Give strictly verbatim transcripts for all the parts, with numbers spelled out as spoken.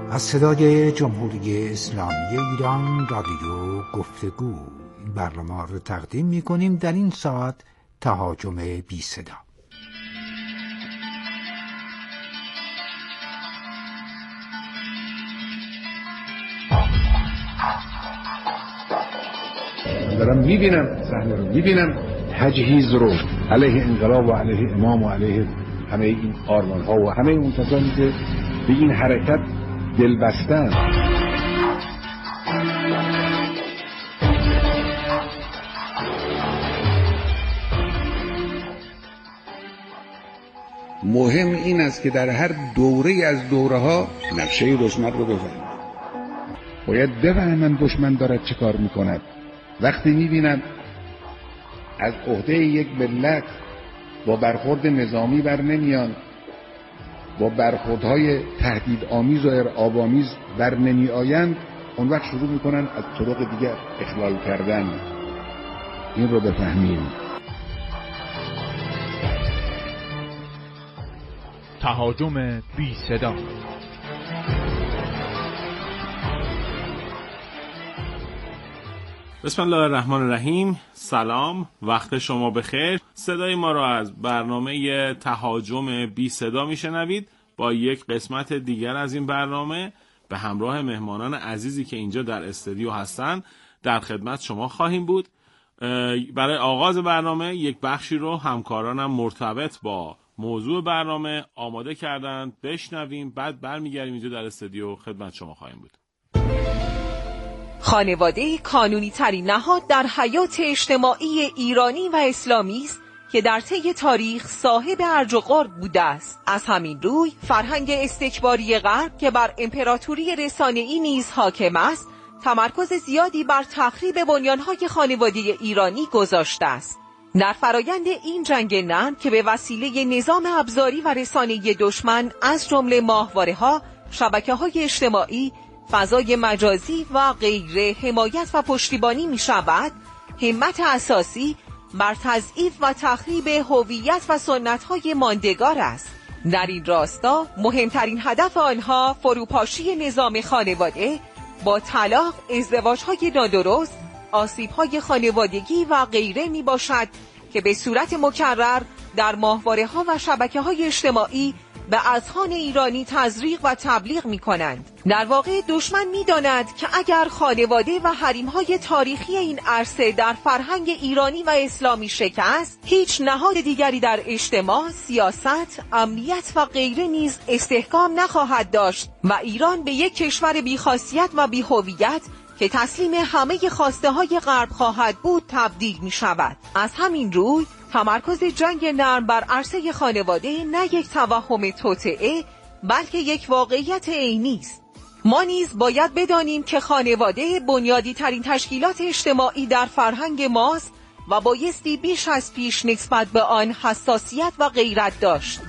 از صدای جمهوری اسلامی ایران رادیو گفتگو این برنامه رو تقدیم می کنیم. در این ساعت تهاجم بی صدا. دارم میبینم صحنه رو، میبینم تجهیز رو علیه انقلاب و علیه امام و علیه همه این آرمان ها و همه اون کسانی که به این حرکت دل بستن. مهم این است که در هر دوره از دوره ها نقشه دشمن رو بفهمن. باید بفهمن دشمن دارد چه کار میکند. وقتی میبینن از عهده یک ملت با برخورد نظامی بر نمیان، با برخوردهای تهدید آمیز و ارعاب‌آمیز بر نمی آیند، اون وقت شروع میکنن از طرق دیگر اخلال کردن. این رو بفهمیم. تهاجم بی صدا. بسم الله الرحمن الرحیم. سلام، وقت شما بخیر. صدای ما را از برنامه تهاجم بی صدا میشنوید. با یک قسمت دیگر از این برنامه به همراه مهمانان عزیزی که اینجا در استودیو هستن در خدمت شما خواهیم بود. برای آغاز برنامه یک بخشی رو همکارانم مرتبط با موضوع برنامه آماده کردن، بشنویم، بعد برمیگردیم اینجا در استودیو خدمت شما خواهیم بود. خانواده کانونی ترین نهاد در حیات اجتماعی ایرانی و اسلامی است که در طی تاریخ صاحب ارج و قرب بوده است. از همین روی فرهنگ استکباری غرب که بر امپراتوری رسانه‌ای نیز حاکم است، تمرکز زیادی بر تخریب بنیان‌های خانواده ایرانی گذاشته است. در فرایند این جنگ نرم که به وسیله نظام ابزاری و رسانه‌ای دشمن از جمله ماهواره‌ها، شبکه‌های اجتماعی، فضای مجازی و غیره حمایت و پشتیبانی می شود، همت اساسی بر تضعیف و تخریب هویت و سنت‌های ماندگار است. در این راستا مهمترین هدف آنها فروپاشی نظام خانواده با طلاق، ازدواج‌های نادرست، آسیب‌های خانوادگی و غیره می باشد که به صورت مکرر در ماهواره‌ها و شبکه‌های اجتماعی به اذهان ایرانی تزریق و تبلیغ می کنند. در واقع دشمن می داند که اگر خانواده و حریم‌های تاریخی این عرصه در فرهنگ ایرانی و اسلامی شکست، هیچ نهاد دیگری در اجتماع، سیاست، امنیت و غیره نیز استحکام نخواهد داشت و ایران به یک کشور بی‌خاصیت و بی‌هویت که تسلیم همه خواسته های غرب خواهد بود تبدیل می شود. از همین روی تمرکز جنگ نرم بر عرصه خانواده نه یک توهم توطئه بلکه یک واقعیت عینی است. ما نیز باید بدانیم که خانواده بنیادی ترین تشکیلات اجتماعی در فرهنگ ماست و بایستی بیش از پیش نسبت به آن حساسیت و غیرت داشت.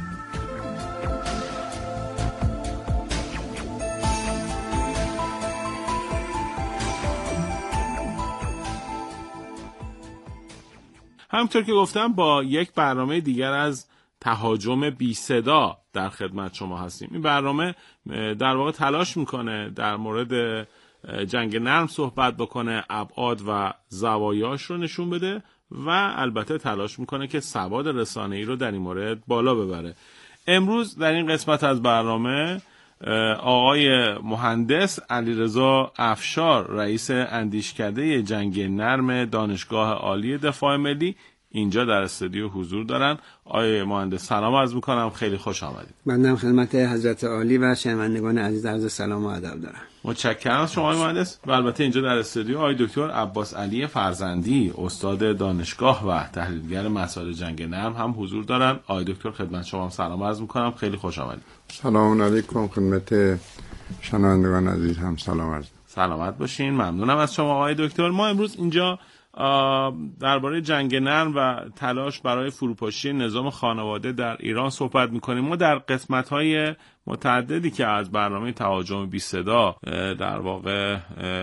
همونطور که گفتم با یک برنامه دیگر از تهاجم بی صدا در خدمت شما هستیم. این برنامه در واقع تلاش میکنه در مورد جنگ نرم صحبت بکنه، ابعاد و زوایاش رو نشون بده و البته تلاش میکنه که سواد رسانه‌ای رو در این مورد بالا ببره. امروز در این قسمت از برنامه آقای مهندس علیرضا افشار، رئیس اندیشکده جنگ نرم دانشگاه عالی دفاع ملی، اینجا در استودیو حضور دارن. آقای مهندس سلام عرض میکنم، خیلی خوش آمدید. بنده خدمت حضرت عالی و شنوندگان عزیز عرض سلام و ادب دارم. متشکرم از شما آقای مهندس. و البته اینجا در استودیو آقای دکتر عباس علی فرزندی، استاد دانشگاه و تحلیلگر مسائل جنگ نرم هم حضور دارن. آقای دکتر خدمت شما هم سلام عرض میکنم، خیلی خوش آمدید. سلام علیکم خدمت شنوندگان عزیز هم سلام عرض. سلامت باشین، ممنونم از شما آقای دکتر. ما امروز اینجا درباره جنگ نرم و تلاش برای فروپاشی نظام خانواده در ایران صحبت میکنیم. ما در قسمت‌های متعددی که از برنامه تهاجم بی صدا در واقع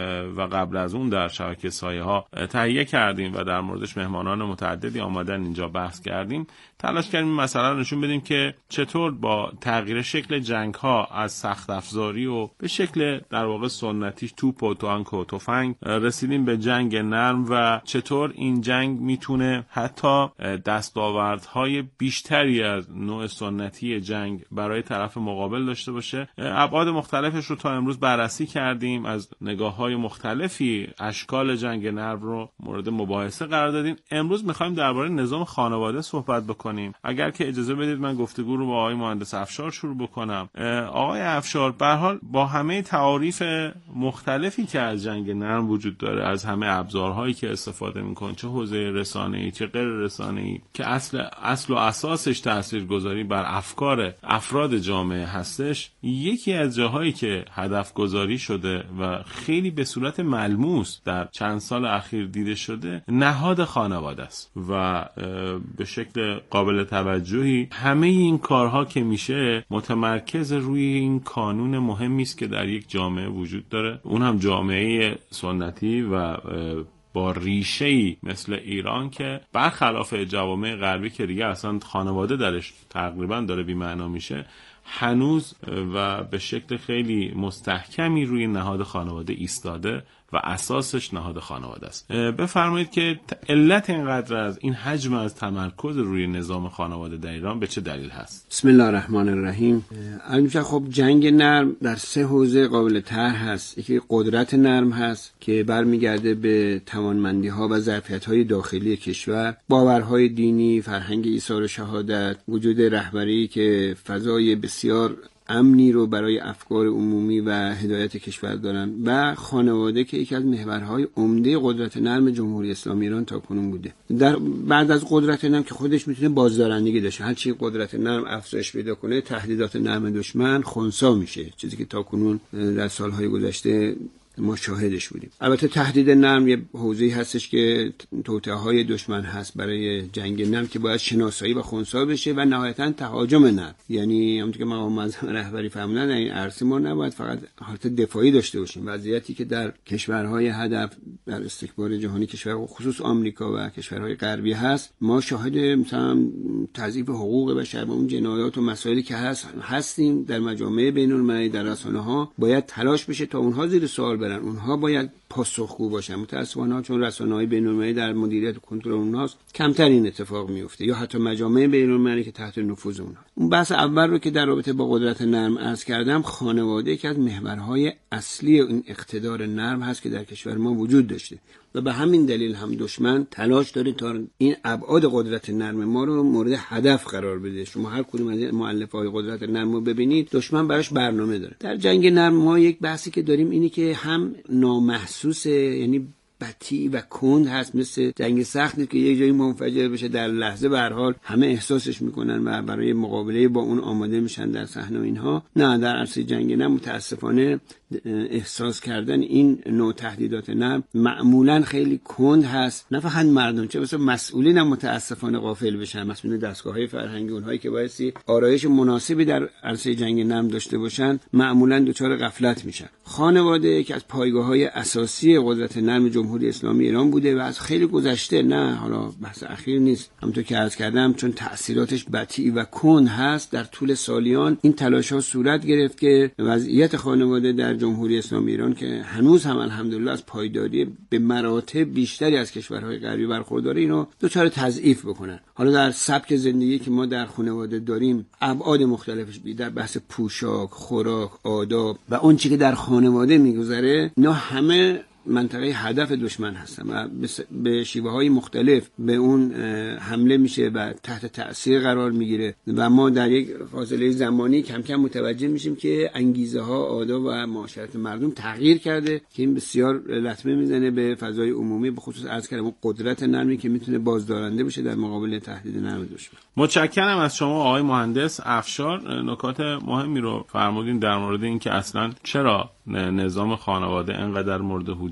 و قبل از اون در شبکه سایه ها تهیه کردیم و در موردش مهمانان متعددی آمدن اینجا بحث کردیم، تلاش کردیم مثلا نشون بدیم که چطور با تغییر شکل جنگ ها از سخت افزاری و به شکل در واقع سنتیش توپ و تانک و تفنگ رسیدیم به جنگ نرم و چطور این جنگ میتونه حتی دستاوردهای بیشتری از نوع سنتی جنگ برای طرف مقابل داشته باشه. ابعاد مختلفش رو تا امروز بررسی کردیم، از نگاه‌های مختلفی اشکال جنگ نرم رو مورد مباحثه قرار دادیم. امروز می‌خوایم درباره نظام خانواده صحبت بکنیم. اگر که اجازه بدید من گفتگو رو با آقای مهندس افشار شروع بکنم. آقای افشار، به هر حال با همه تعاریف مختلفی که از جنگ نرم وجود داره، از همه ابزارهایی که استفاده می‌کنه، چه حوزه رسانه‌ای چه غیر رسانه‌ای، که اصل اصل و اساسش تاثیرگذاری بر افکار افراد جامعه هستش، یکی از جاهایی که هدف گذاری شده و خیلی به صورت ملموس در چند سال اخیر دیده شده نهاد خانواده است و به شکل قابل توجهی همه این کارها که میشه متمرکز روی این کانون مهمی است که در یک جامعه وجود داره، اون هم جامعه سنتی و با ریشه‌ای مثل ایران که برخلاف جوامع غربی که دیگه اصلا خانواده درش تقریبا داره بی‌معنا میشه، هنوز و به شکل خیلی مستحکمی روی نهاد خانواده ایستاده و اساسش نهاد خانواده است. بفرمایید که علت اینقدر از این حجم از تمرکز روی نظام خانواده در ایران به چه دلیل هست؟ بسم الله الرحمن الرحیم. البته خب جنگ نرم در سه حوزه قابل طرح هست. یکی قدرت نرم هست که برمیگرده به توانمندی ها و ظرفیت های داخلی کشور، باورهای دینی، فرهنگ ایثار شهادت، وجود رهبری که فضای بسیار امنی رو برای افکار عمومی و هدایت کشور دارن، و خانواده که یکی از محورهای عمده قدرت نرم جمهوری اسلامی ایران تاکنون بوده. در بعد از قدرت نرم که خودش میتونه بازدارندگی داشته، هر چی قدرت نرم افزایش پیدا کنه تهدیدات نرم دشمن خنثی میشه، چیزی که تاکنون در سالهای گذشته ما شاهدش بودیم. البته تهدید نرم یه حوزه‌ای هستش که توطئه‌های دشمن هست برای جنگ نرم که باید شناسایی و خنثی بشه و نهایتاً تهاجم نرم. یعنی همونطور که مقام معظم رهبری فرمودن، این عرصه ما نباید فقط حالت دفاعی داشته باشیم. وضعیتی که در کشورهای هدف در استکبار جهانی، کشور خصوص آمریکا و کشورهای غربی هست، ما شاهد مثلا تضعیف حقوق بشر و اون جنایات و مسائلی که هست هستیم. در مجامع بین‌المللی، در رسانه‌ها باید تلاش بشه تا اونها زیر سوال برن، اونها باید پاسخگو باشن. متأسفانه چون رسانه‌های بین‌المللی در مدیریت و کنترل اونهاست، کمتر این اتفاق میفته، یا حتی مجامع بین‌المللی که تحت نفوذ اونها. اون بحث اول رو که در رابطه با قدرت نرم عرض کردم، خانواده که از محورهای اصلی این اقتدار نرم هست که در کشور ما وجود داشته و به همین دلیل هم دشمن تلاش داره تا این ابعاد قدرت نرم ما رو مورد هدف قرار بده. شما هر کدوم از مؤلفه‌های قدرت نرم رو ببینید، دشمن براش برنامه داره. در جنگ نرم ما یک بحثی که داریم اینی که هم نامحسوسه، یعنی بطیء و کند هست، مثل جنگ سخت نیست که یک جایی منفجر بشه، در لحظه به هر حال همه احساسش میکنن و برای مقابله با اون آماده میشن در صحنه اینها. نه، در عرصه جنگ نرم متاسفانه احساس کردن این نوع تهدیدات نرم معمولا خیلی کند هست. نه فقط مردم، چه بسا مسئولین هم متاسفانه غافل بشن، مسئولین دستگاه‌های فرهنگی، اونهایی که بایستی آرایش مناسبی در عرصه جنگ نرم داشته باشن، معمولا دچار غفلت میشن. خانواده یکی از پایگاه‌های اساسی قدرت نرم جمهوری اسلامی ایران بوده و از خیلی گذشته، نه حالا بحث اخیر نیست، همونطور که عرض کردم، چون تأثیراتش بطیء و کند هست، در طول سالیان این تلاش‌ها صورت گرفت که وضعیت خانواده در جمهوری اسلامی ایران که هنوز هم الحمدلله از پایداری به مراتب بیشتری از کشورهای غربی برخورداره، اینو دچار تضعیف بکنن. حالا در سبک زندگی که ما در خانواده داریم، ابعاد مختلفش بی در بحث پوشاک، خوراک، آداب و اون چیزی که در خانواده میگذره، اینا همه منطقه هدف دشمن هستن و به شیوه های مختلف به اون حمله میشه و تحت تأثیر قرار میگیره و ما در یک فاصله زمانی کم کم متوجه میشیم که انگیزه ها، آداب و معاشرت مردم تغییر کرده که این بسیار لطمه میزنه به فضای عمومی، به خصوص عرض کردم قدرت نرمی که میتونه بازدارنده بشه در مقابل تهدید نرم دشمن. متشکرم از شما آقای مهندس افشار. نکات مهمی رو فرمودین در مورد اینکه اصلا چرا نظام خانواده انقدر مورد هجوم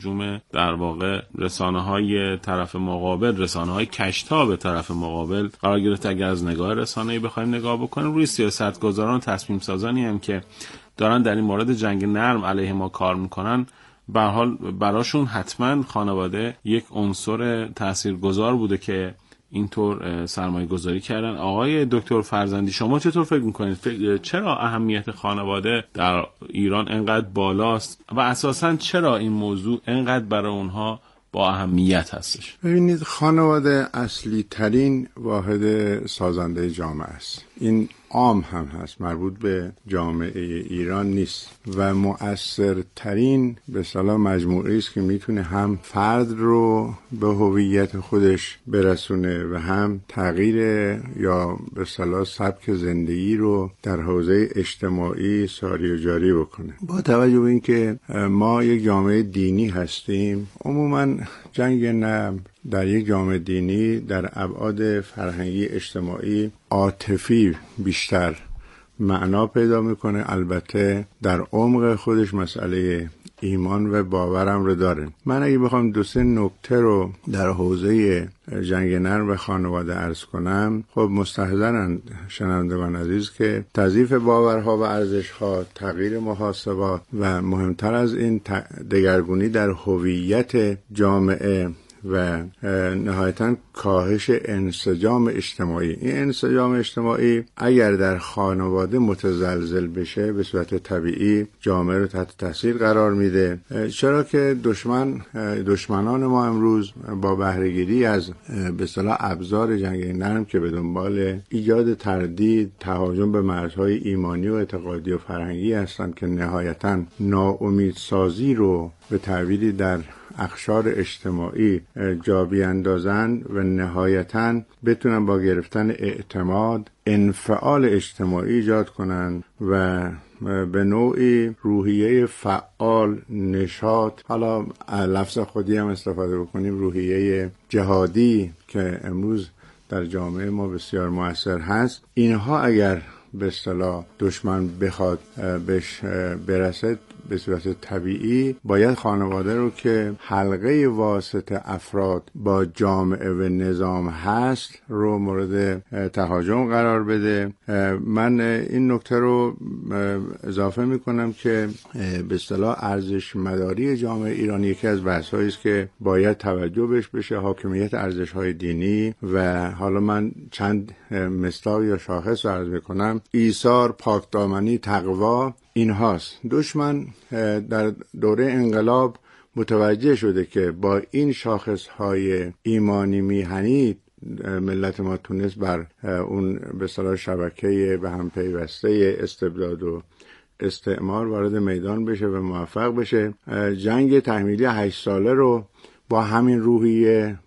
هجوم در واقع رسانه‌های طرف مقابل، رسانه‌های کشتاب طرف مقابل قرار گرفت. اگر از نگاه رسانه‌ای بخوایم نگاه بکنیم، روی سیاستگزاران و تصمیم سازانی هم که دارن در این مورد جنگ نرم علیه ما کار میکنن، به هر حال براشون حتما خانواده یک عنصر تاثیرگذار بوده که اینطور سرمایه گذاری کردن. آقای دکتر فرزندی، شما چطور فکر میکنید؟ فکر چرا اهمیت خانواده در ایران انقدر بالاست و اساساً چرا این موضوع انقدر برای اونها با اهمیت هستش؟ ببینید، خانواده اصلی ترین واحد سازنده جامعه است. این عام هم هست، مربوط به جامعه ایران نیست و مؤثرترین به اصطلاح مجموعه‌ای است که میتونه هم فرد رو به هویت خودش برسونه و هم تغییر یا به اصطلاح سبک زندگی رو در حوزه اجتماعی ساری و جاری بکنه. با توجه به اینکه ما یک جامعه دینی هستیم، عموما جنگ نرم در یک جامعه دینی در ابعاد فرهنگی اجتماعی عاطفی بیشتر معنا پیدا میکنه. البته در عمق خودش مسئله ایمان و باورم رو داره. من اگه بخوام دو سه نکته رو در حوزه جنگ نرم و خانواده عرض کنم، خب مستحضرن شنوندگان عزیز که تضعیف باورها و ارزشها، تغییر محاسبات و مهمتر از این دگرگونی در هویت جامعه و نهایتاً کاهش انسجام اجتماعی. این انسجام اجتماعی اگر در خانواده متزلزل بشه، به صورت طبیعی جامعه رو تحت تاثیر قرار میده. چرا که دشمن دشمنان ما امروز با بهره‌گیری از به اصطلاح ابزار جنگ نرم که به دنبال ایجاد تردید، تهاجم به مرزهای ایمانی و اعتقادی و فرهنگی هستند که نهایتاً ناامیدسازی رو به تعبیری در اقشار اجتماعی جا بیاندازن و نهایتاً بتونن با گرفتن اعتماد انفعال اجتماعی ایجاد کنن و به نوعی روحیه فعال، نشاط، حالا لفظ خودی هم استفاده بکنیم، روحیه جهادی که امروز در جامعه ما بسیار مؤثر هست، اینها اگر به اصطلاح دشمن بخواد بهش برسد، به صورت طبیعی باید خانواده رو که حلقه واسطه افراد با جامعه و نظام هست رو مورد تهاجم قرار بده. من این نکته رو اضافه میکنم که به اصطلاح ارزش مداری جامعه ایرانی یکی از بحث‌هایی است که باید توجه بهش بشه، حاکمیت ارزش‌های دینی. و حالا من چند مصداق یا شاخص رو عرض میکنم. ایثار، پاکدامنی، تقوا، این هاست. دشمن در دوره انقلاب متوجه شده که با این شاخصهای ایمانی میهنی ملت ما تونست بر اون به اصطلاح شبکه به هم پیوسته استبداد و استعمار وارد میدان بشه و موفق بشه. جنگ تحمیلی هشت ساله رو با همین روحیه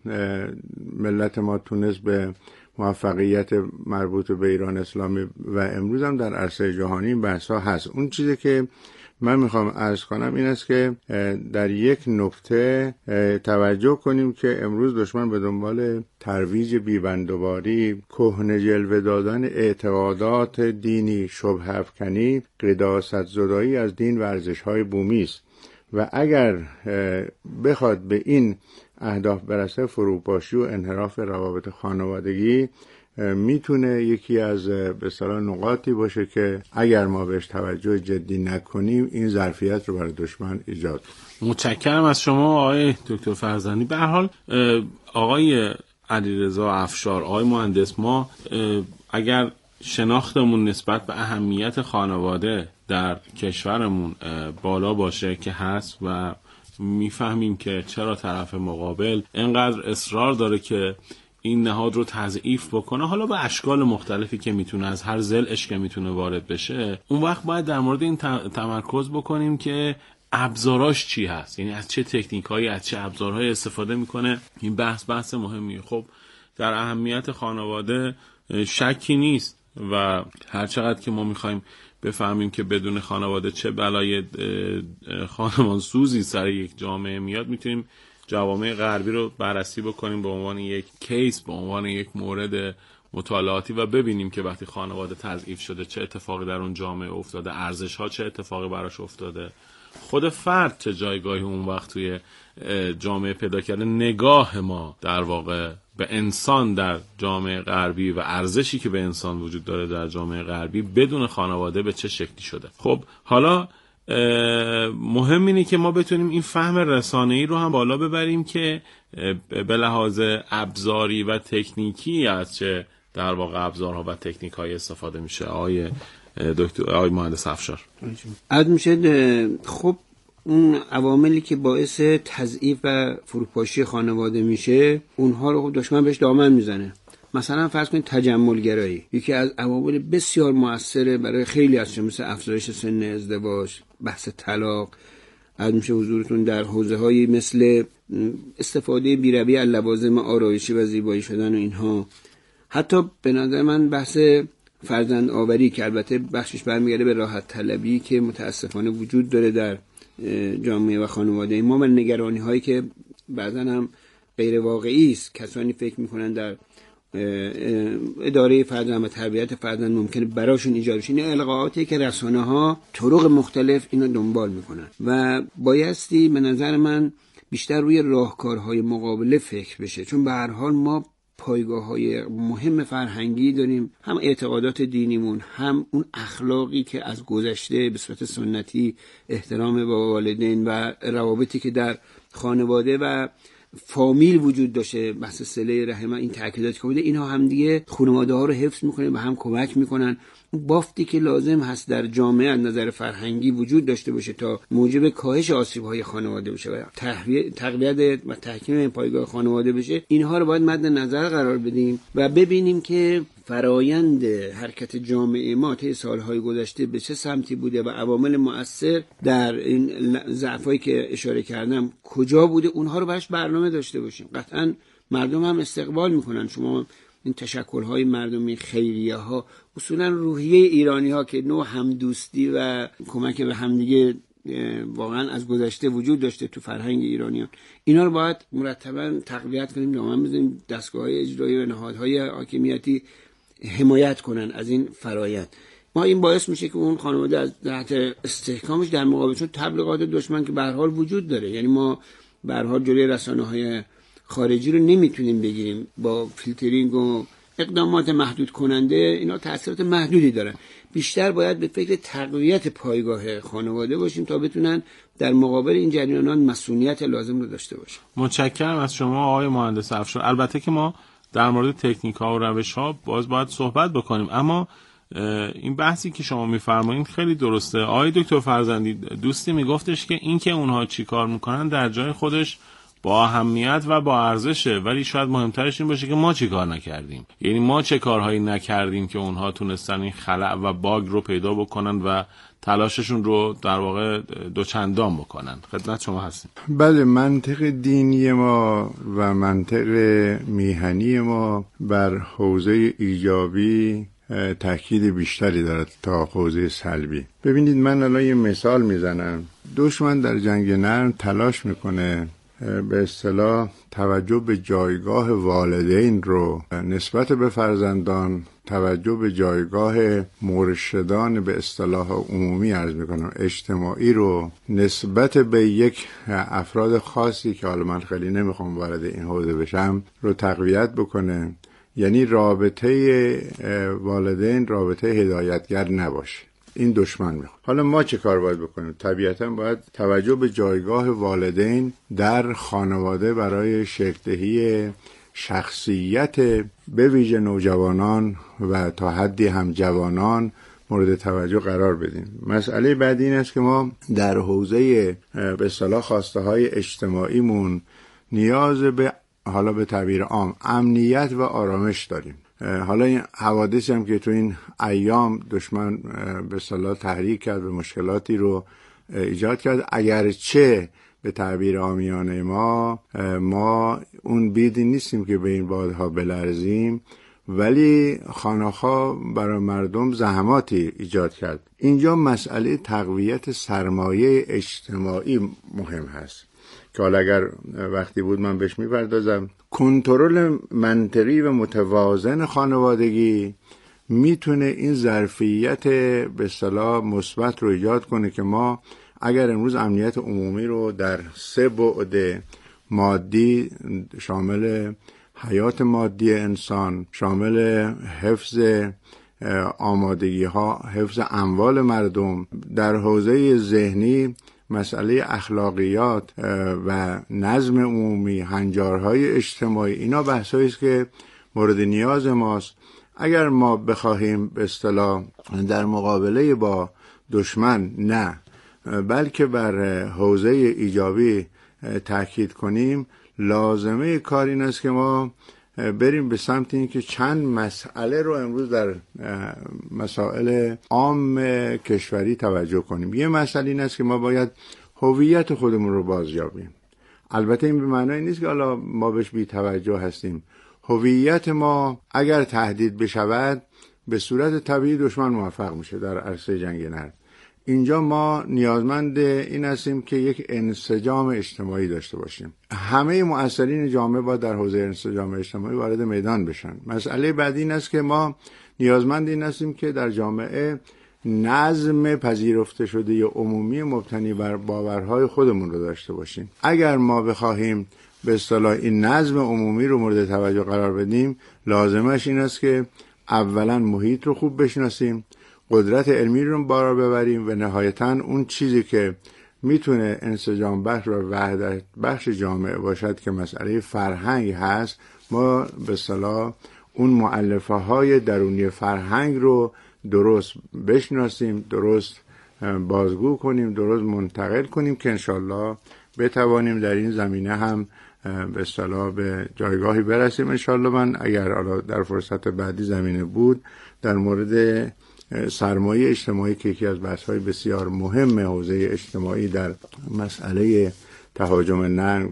ملت ما تونست به موفقیت مربوط به ایران اسلامی و امروز هم در عرصه جهانی این بحث‌ها هست. اون چیزی که من میخوام عرض کنم این است که در یک نکته توجه کنیم که امروز دشمن به دنبال ترویج بیبندوباری، کهنه جلوه دادن اعتقادات دینی، شبهه افکنی، قداست زدایی از دین و ارزش‌های بومی است و اگر بخواد به این اهداف برسه، فروپاشی و انحراف روابط خانوادگی میتونه یکی از به اصطلاح نقاطی باشه که اگر ما بهش توجه جدی نکنیم این ظرفیت رو برای دشمن ایجاد کنه. متشکرم از شما آقای دکتر فرزندی. به هر حال آقای علیرضا افشار، آقای مهندس، ما اگر شناختمون نسبت به اهمیت خانواده در کشورمون بالا باشه که هست و میفهمیم که چرا طرف مقابل اینقدر اصرار داره که این نهاد رو تضعیف بکنه، حالا به اشکال مختلفی که میتونه، از هر ضلعش که میتونه وارد بشه، اون وقت باید در مورد این تمرکز بکنیم که ابزاراش چی هست، یعنی از چه تکنیکایی، از چه ابزارهایی استفاده میکنه. این بحث بحث مهمیه. خب در اهمیت خانواده شکی نیست و هر چقدر که ما میخوایم بفهمیم که بدون خانواده چه بلای خانمان سوزی سر یک جامعه میاد، میتونیم جوامع غربی رو بررسی بکنیم به عنوان یک کیس، به عنوان یک مورد مطالعاتی و ببینیم که وقتی خانواده تضعیف شده چه اتفاقی در اون جامعه افتاده، ارزش‌ها چه اتفاقی براش افتاده. خود فرد چه جایگاهی اون وقت توی جامعه پیدا کرده، نگاه ما در واقع به انسان در جامعه غربی و ارزشی که به انسان وجود داره در جامعه غربی بدون خانواده به چه شکلی شده. خب حالا مهم اینه که ما بتونیم این فهم رسانه‌ای رو هم بالا ببریم که به لحاظ ابزاری و تکنیکی از چه در واقع ابزارها و تکنیک‌های استفاده میشه. آقای دکتر آقای مهندس افشار عرض میشه خب اون عواملی که باعث تضعیف و فروپاشی خانواده میشه اونها رو خب دشمن بهش دامن میزنه. مثلا فرض کنید تجمل گرایی یکی از عوامل بسیار موثره برای خیلی از شما، مثل افزایش سن ازدواج، بحث طلاق. عرض میشه حضورتون در حوزه‌هایی مثل استفاده بی‌رویه از لوازم آرایشی و زیبایی شدن و اینها. حتی به نظر من بحث فرزند آوری که البته بخشش برمیگرده به راحت طلبی که متاسفانه وجود داره در جامعه و خانواده ما و نگرانی هایی که بعضا هم غیر واقعی است. کسانی فکر میکنن در اداره فرزند و تربیت فرزند ممکنه براشون ایجاد بشه. این القاءاتی که رسانه ها طرق مختلف اینو دنبال میکنن و بایستی به نظر من بیشتر روی راهکارهای مقابله فکر بشه، چون به هر حال ما پایگاه‌های مهم فرهنگی داریم، هم اعتقادات دینیمون، هم اون اخلاقی که از گذشته به صورت سنتی، احترام به والدین و روابطی که در خانواده و فامیل وجود داشته، بحث صله رحم، این تاکیدات که بوده، اینها هم دیگه خانواده ها رو حفظ میکنه و هم کمک میکنن اون بافتی که لازم هست در جامعه از نظر فرهنگی وجود داشته باشه تا موجب کاهش آسیب‌های خانواده بشه و تقویت و تحکیم این پایگاه خانواده بشه. اینها رو باید مد نظر قرار بدیم و ببینیم که فرایند حرکت جامعه ما طی سالهای گذشته به چه سمتی بوده و عوامل مؤثر در این ضعفایی که اشاره کردم کجا بوده، اونها رو براش برنامه داشته باشیم. قطعاً مردم هم استقبال میکنن. شما این تشکل‌های مردمی، خیریه‌ها، اصولاً روحیه ایرانی‌ها که نوع همدوستی و کمک به همدیگه واقعاً از گذشته وجود داشته تو فرهنگ ایرانیان، اینا رو باید مرتباً تقویت کنیم، دامن بزنیم، دستگاه‌های اجرایی و نهادهای حاکمیتی حمایت کنن از این فرایند. ما این باعث میشه که اون خانواده از جهت استحکامش در مقابل چون تبلیغات دشمن که به هر حال وجود داره، یعنی ما به هر حال جلوی رسانه‌های خارجی رو نمیتونیم بگیریم، با فیلترینگ و اقدامات محدود کننده اینا تأثیرات محدودی دارن. بیشتر باید به فکر تقویت پایگاه خانواده باشیم تا بتونن در مقابل این جریانات مسئولیت لازم رو داشته باشن. متشکرم از شما آقای مهندس افشار. البته که ما در مورد تکنیک ها و روش ها باز باید صحبت بکنیم، اما این بحثی که شما میفرمایید خیلی درسته. آقای دکتر فرزندی دوستی میگفتش که این که اونها چی کار میکنن در جای خودش با اهمیت و با ارزشه، ولی شاید مهمترش این باشه که ما چی کار نکردیم، یعنی ما چه کارهایی نکردیم که اونها تونستن این خلأ و باگ رو پیدا بکنن و تلاششون رو در واقع دوچندان بکنن. خدمت شما هستیم. بله، منطق دینی ما و منطق میهنی ما بر حوزه ایجابی تاکید بیشتری دارد تا حوزه سلبی. ببینید من الان یه مثال میزنم. دشمن در جنگ نرم تلاش میکنه به اصطلاح توجه به جایگاه والدین رو نسبت به فرزندان، توجه به جایگاه مرشدان به اصطلاح عمومی عرض میکنم اجتماعی رو نسبت به یک افراد خاصی که حالا من خیلی نمیخوام وارد این حوزه بشم رو تقویت بکنه. یعنی رابطه والدین رابطه هدایتگر نباشه. این دشمن میخواد. حالا ما چه کار باید بکنیم؟ طبیعتا باید توجه به جایگاه والدین در خانواده برای شکل‌دهی شخصیت به ویژه نوجوانان و تا حدی هم جوانان مورد توجه قرار بدیم. مسئله بعدی این است که ما در حوزه به اصطلاح خواسته های اجتماعیمون نیاز به حالا به تعبیر عام امنیت و آرامش داریم. حالا این حوادثی هم که تو این ایام دشمن به اصطلاح تحریک کرد و مشکلاتی رو ایجاد کرد، اگرچه به تعبیر عامیانه ما ما اون بیدی نیستیم که به این بادها بلرزیم، ولی خانه‌ها برای مردم زحماتی ایجاد کرد. اینجا مسئله تقویت سرمایه اجتماعی مهم هست که حالا اگر وقتی بود من بهش میپردازم. کنترل منطقی و متوازن خانوادگی میتونه این ظرفیت به اصطلاح مثبت رو ایجاد کنه که ما اگر امروز امنیت عمومی رو در سه بعد مادی شامل حیات مادی انسان، شامل حفظ آمادگی ها، حفظ اموال مردم، در حوزه ذهنی مسئله اخلاقیات و نظم عمومی، هنجارهای اجتماعی، اینا بحثایی است که مورد نیاز ماست. اگر ما بخواهیم به اصطلاح در مقابله با دشمن نه بلکه بر حوزه ایجابی تاکید کنیم، لازمه کار این است که ما بریم به سمت این که چند مسئله رو امروز در مسائل عام کشوری توجه کنیم. یه مسئله این است که ما باید هویت خودمون رو بازیابیم. البته این به معنای نیست که حالا ما بهش بی توجه هستیم. هویت ما اگر تهدید بشود به صورت طبیعی دشمن موفق میشه در عرصه جنگ نرم. اینجا ما نیازمند این هستیم که یک انسجام اجتماعی داشته باشیم. همه مؤثرین جامعه باید در حوزه انسجام اجتماعی وارد میدان بشن. مسئله بعدی این است که ما نیازمند این هستیم که در جامعه نظم پذیرفته شده عمومی مبتنی بر باورهای خودمون رو داشته باشیم. اگر ما بخواهیم به اصطلاح این نظم عمومی رو مورد توجه قرار بدیم، لازمش این است که اولا محیط رو خوب بشناسیم، قدرت علمی رو بالا ببریم و نهایتاً اون چیزی که میتونه انسجام بخش و وحدت بخش جامعه باشد که مسئله فرهنگ هست، ما به اصطلاح اون مؤلفه های درونی فرهنگ رو درست بشناسیم، درست بازگو کنیم، درست منتقل کنیم که انشالله بتوانیم در این زمینه هم به اصطلاح به جایگاهی برسیم. انشالله من اگر در فرصت بعدی زمینه بود در مورد سرمایه اجتماعی که یکی از بحث‌های بسیار مهم حوزه اجتماعی در مسئله تهاجم نرم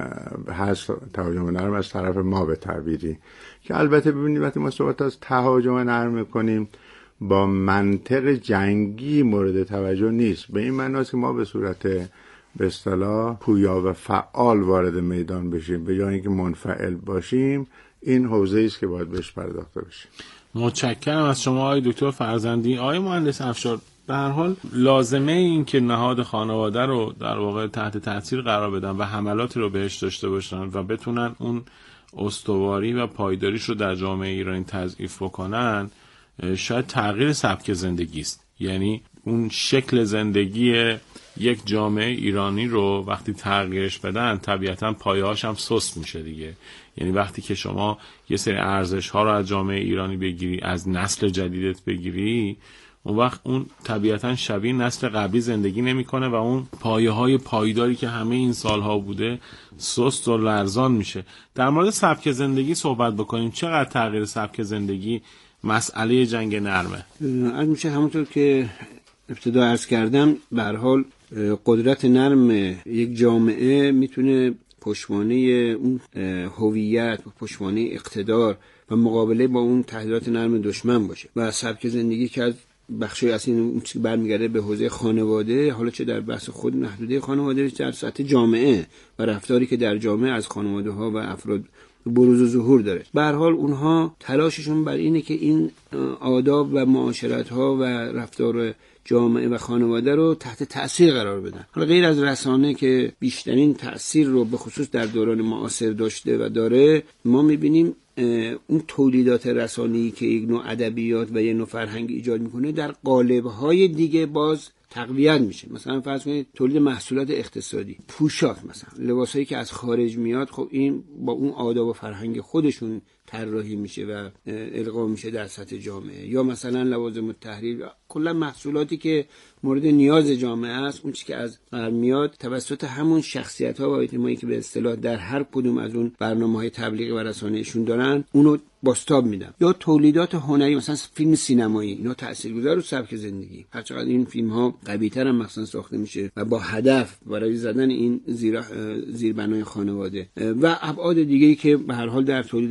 هست، تهاجم نرم از طرف ما به تعبیری که البته ببینید وقتی ما صحبت از تهاجم نرم می‌کنیم با منطق جنگی مورد توجه نیست. به این معناست که ما به صورت به اصطلاح پویا و فعال وارد میدان بشیم به جای اینکه منفعل باشیم. این حوزه‌ای است که باید بهش پرداخته بشه. متشکرم از شما آقای دکتر فرزندی. آقای مهندس افشار، به هر حال لازمه این که نهاد خانواده رو در واقع تحت تاثیر قرار بدن و حملاتی رو بهش داشته باشن و بتونن اون استواری و پایداریش رو در جامعه ایرانی تضعیف بکنن، شاید تغییر سبک زندگی است. یعنی اون شکل زندگی یک جامعه ایرانی رو وقتی تغییرش بدن طبیعتاً پایه‌هاش هم سست میشه دیگه. یعنی وقتی که شما یه سری ارزش ها رو از جامعه ایرانی بگیری، از نسل جدیدت بگیری، اون وقت اون طبیعتاً شبیه نسل قبلی زندگی نمیکنه و اون پایه های پایداری که همه این سالها بوده سست و لرزان میشه. در مورد سبک زندگی صحبت بکنیم. چقدر تغییر سبک زندگی مسئله جنگ نرمه؟ از میشه همونطور که ابتدا عرض کردم، به هر حال قدرت نرم یک جامعه میتونه پشتوانه اون هویت و پشتوانه اقتدار و مقابله با اون تهدیدات نرم دشمن باشه. و سبک زندگی که از بخشی از این چیزی برمیگرده به حوزه خانواده، حالا چه در بحث خود محدوده خانواده، چه در سطح جامعه و رفتاری که در جامعه از خانواده ها و افراد بروز و ظهور داره. به هر حال اونها تلاششون بر اینه که این آداب و معاشرت ها و رفتار جامعه و خانواده رو تحت تأثیر قرار بدن. حالا غیر از رسانه که بیشترین تأثیر رو به خصوص در دوران معاصر داشته و داره، ما میبینیم اون تولیدات رسانه‌ای که یک نوع ادبیات و یک نوع فرهنگ ایجاد میکنه در قالب‌های دیگه باز تقویت میشه. مثلا فرض کنید تولید محصولات اقتصادی، پوشاک، مثلا لباسایی که از خارج میاد، خب این با اون آداب و فرهنگ خودشون طراحی میشه و القا میشه در سطح جامعه. یا مثلا لوازم التحریر، کلا محصولاتی که مورد نیاز جامعه است، اون چیزی که از غرب میاد توسط همون شخصیت‌ها و اجتماعی که به اصطلاح در هر کدوم از اون برنامه‌های تبلیغی و رسانه‌ایشون دارن، اونو بازتاب میدن. یا تولیدات هنری، مثلا فیلم سینمایی، اینا تاثیرگذار رو سبک زندگی. هرچقدر این فیلم‌ها قوی‌تر هم مثلا ساخته میشه و با هدف برای زدن این زیر زیربنای خانواده و ابعاد دیگه‌ای که به هر حال در تولید محصولات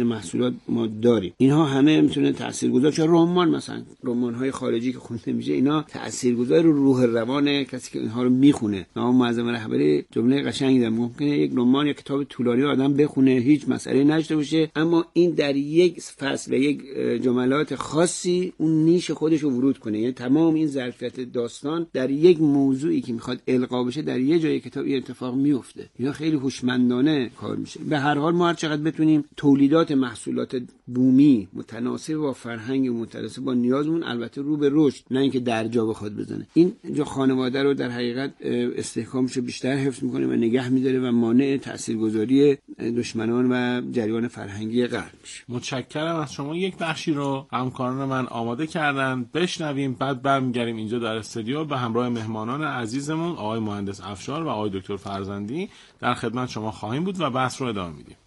موجودات ما داریم. اینها همه میتونه تاثیرگذار، چه رمان مثلا رمان‌های خارجی که خونده میشه اینا تاثیرگذار رو روح روان کسی که اینها رو میخونه. نام معظم رهبری جمله قشنگی داره، ممکنه یک رمان یا کتاب طولانی آدم بخونه هیچ مسئله نشته باشه، اما این در یک فصل و یک جملات خاصی اون نیش خودش رو ورود کنه. یعنی تمام این ظرفیت داستان در یک موضوعی که میخواد القا بشه در یه جای کتاب این اتفاق میفته. اینا خیلی هوشمندانه کار میشه. به هر حال ما هر چقدر بتونیم تولیدات محصولات بومی متناسب با فرهنگ و متناسب با نیازمون، البته رو به رشد، نه اینکه در جا بخواد بزنه. این جا خانواده رو در حقیقت استحکامش رو بیشتر حفظ میکنه و نگه میداره و مانع تاثیرگذاری دشمنان و جریان فرهنگی غرب میشه. متشکرم از شما. یک بخشی رو همکاران من آماده کردن، بشنویم، بعد برمیگردیم اینجا در استودیو به همراه مهمانان عزیزمون آقای مهندس افشار و آقای دکتر فرزندی در خدمت شما خواهیم بود و بحث رو ادامه میدیم.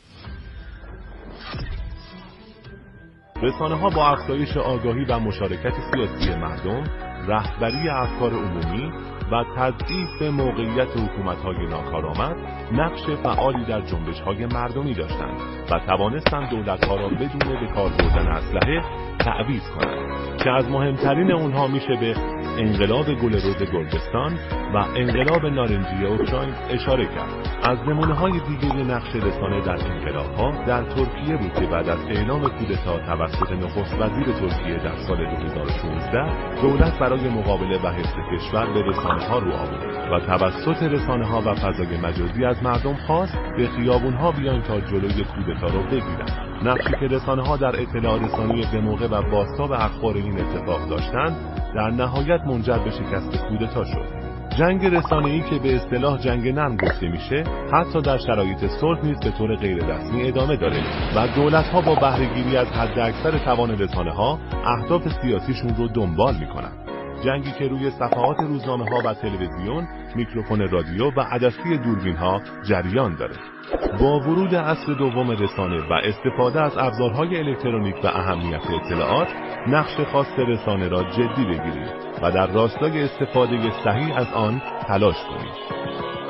رسانه‌ها با افزایش آگاهی و مشارکت سیاسی مردم، رهبری افکار عمومی و تضعیف موقعیت حکومت‌های ناکارآمد نقش فعالی در جنبش‌های مردمی داشتند و توانستند دولت‌ها را بدون به کار بردن اسلحه تعویض کنند که از مهمترین اونها میشه به انقلاب گل رز گرجستان و انقلاب نارنجی اوکراین اشاره کرد. از نمونه‌های دیگه نقش رسانه در انقلاب‌ها در ترکیه بود که بعد از اعلام کودتا توسط نخست وزیر ترکیه در سال دو هزار و شانزده دولت برای مقابله و حفظ کشور به رسانه‌ها رو آورد و توسط رسانه‌ها و فضای مجازی از مردم خواست به خیابون‌ها بیان تا جلوی کودتا رو بگیرند. نقشی که رسانه‌ها در اطلاع رسانی به موقع و بازتاب اخبار این اتفاق داشتند در نهایت منجر به شکست کودتا شد. جنگ رسانه‌ای که به اصطلاح جنگ نرم گفته میشه حتی در شرایط صلح نیز به طور غیر رسمی ادامه داره و دولت‌ها با بهره‌گیری از حداکثر توان رسانه‌ها اهداف سیاسیشون رو دنبال میکنن. جنگی که روی صفحات روزنامه‌ها و تلویزیون، میکروفون رادیو و عدسه دوربین‌ها جریان داره. با ورود عصر دوم رسانه و استفاده از ابزارهای الکترونیک و اهمیت اطلاعات، نقش خاص رسانه را جدی بگیرید و در راستای استفاده صحیح از آن تلاش کنید.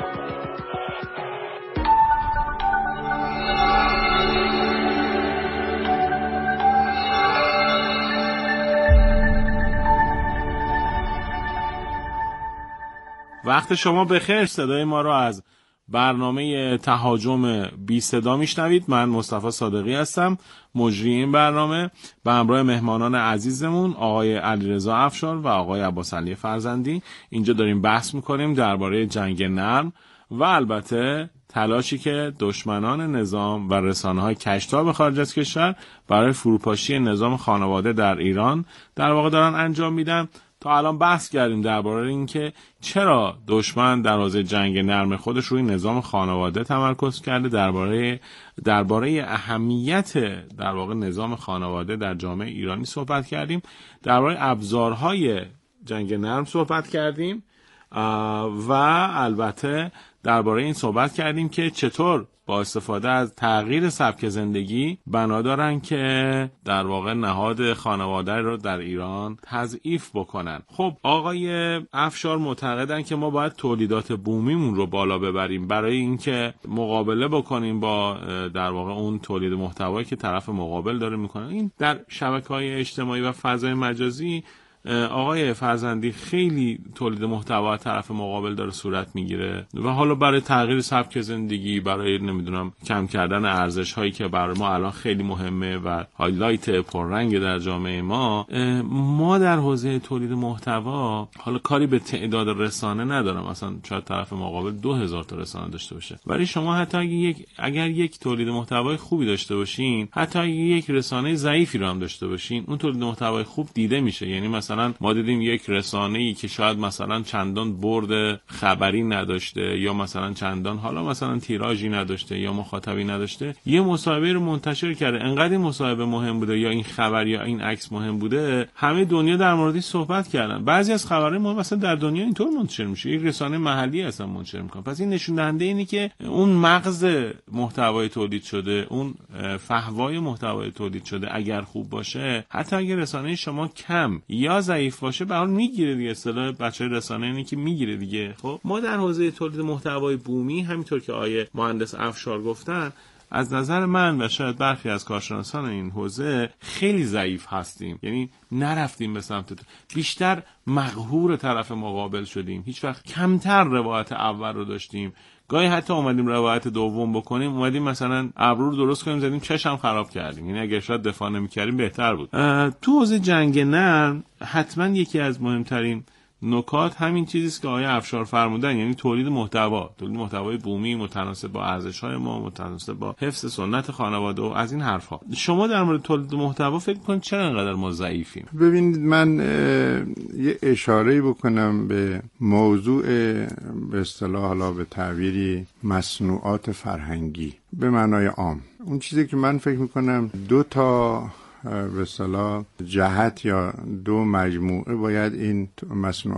وقت شما بخیر. صدای ما را از برنامه تهاجم بی صدا میشنوید. من مصطفی صادقی هستم، مجری این برنامه، به همراه مهمانان عزیزمون آقای علیرضا افشار و آقای عباسعلی فرزندی. اینجا داریم بحث میکنیم درباره جنگ نرم و البته تلاشی که دشمنان نظام و رسانه‌های کشتاب خارج از کشور برای فروپاشی نظام خانواده در ایران در واقع دارن انجام میدن. تا الان بحث کردیم درباره اینکه چرا دشمن در حوزه جنگ نرم خودش روی نظام خانواده تمرکز کرده، درباره درباره اهمیت در واقع نظام خانواده در جامعه ایرانی صحبت کردیم، درباره ابزارهای جنگ نرم صحبت کردیم و البته درباره این صحبت کردیم که چطور با استفاده از تغییر سبک زندگی بنا دارن که در واقع نهاد خانواده رو در ایران تضعیف بکنن. خب آقای افشار معتقدن که ما باید تولیدات بومیمون رو بالا ببریم برای اینکه مقابله بکنیم با در واقع اون تولید محتوایی که طرف مقابل داره میکنه. این در شبکه‌های اجتماعی و فضای مجازی آقای فرزندی خیلی تولید محتوا طرف مقابل داره صورت میگیره و حالا برای تغییر سبک زندگی، برای نمیدونم کم کردن ارزش هایی که برای ما الان خیلی مهمه و هایلایت پررنگ در جامعه ما، ما در حوزه تولید محتوا حالا کاری به تعداد رسانه ندارم، مثلا شاید طرف مقابل دو هزار تا رسانه داشته باشه، ولی شما حتی اگر یک اگر یک تولید محتوای خوبی داشته باشین، حتی اگر یک رسانه ضعیفی رو هم داشته باشین، اون تولید محتوای خوب دیده میشه. یعنی مثلا ما دیدیم یک رسانه‌ای که شاید مثلا چندان برد خبری نداشته یا مثلا چندان حالا مثلا تیراژی نداشته یا مخاطبی نداشته، یه مصاحبه رو منتشر کرده، انقدر این مصاحبه مهم بوده یا این خبر یا این عکس مهم بوده، همه دنیا در موردش صحبت کردن. بعضی از خبرهای ما مثلا در دنیا اینطور منتشر میشه، یک رسانه محلی اصلا منتشر میکنه. پس این نشون دهنده اینه که اون مغز محتوای تولید شده، اون فحوای محتوای تولید شده اگر خوب باشه، حتی اگر رسانه شما کم یا ضعیف باشه به حال میگیره دیگه. اصطلاح بچهای رسانه اینه که میگیره دیگه. خب ما در حوزه تولید محتوای بومی همینطور که آیه مهندس افشار گفتن از نظر من و شاید برخی از کارشناسان این حوزه خیلی ضعیف هستیم. یعنی نرفتیم به سمت بیشتر مقهور طرف مقابل شدیم، هیچ وقت کمتر روایت اول رو داشتیم. گاهی حتی اومدیم روایت دوم بکنیم، اومدیم مثلا ابرو رو درست کنیم زدیم چشم خراب کردیم. یعنی اگه شاید دفاع نمی‌کردیم بهتر بود. تو حوزه جنگ نرم حتما یکی از مهمترین نکات همین چیزیست که آقای افشار فرمودن، یعنی تولید محتوا، تولید محتوای بومی متناسب با ارزش‌های ما، متناسب با حفظ سنت خانواده و از این حرف‌ها. شما در مورد تولید محتوا فکر کنید چرا اینقدر ما ضعیفیم؟ ببینید من یه اشاره‌ای بکنم به موضوع به اصطلاح حالا به تعبیری مصنوعات فرهنگی به معنای عام. اون چیزی که من فکر می‌کنم دو تا به اصطلاح جهت یا دو مجموعه باید این مصنوعات